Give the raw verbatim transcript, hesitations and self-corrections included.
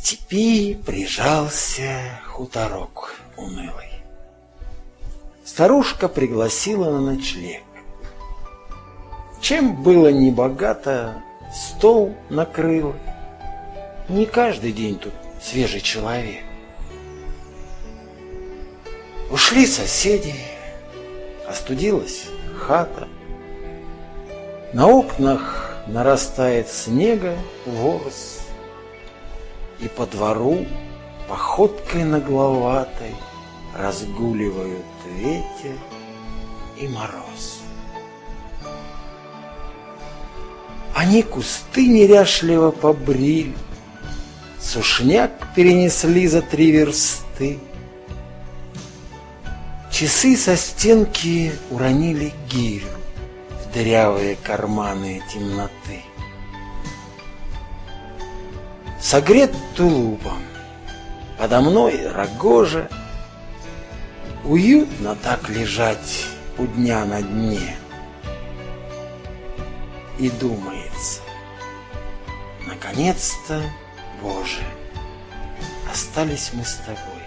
степи прижался хуторок унылый. Старушка пригласила на ночлег. Чем было небогато, стол накрыла. Не каждый день тут свежий человек. Ушли соседи, остудилась хата. На окнах нарастает снега ворс, и по двору походкой нагловатой разгуливают ветер и мороз. Они кусты неряшливо побрили, сушняк перенесли за три версты. Часы со стенки уронили гирю в дырявые карманы темноты. Согрет тулупом, подо мной рогожа, уютно так лежать у дня на дне. И думается, наконец-то, Боже, остались мы с тобой.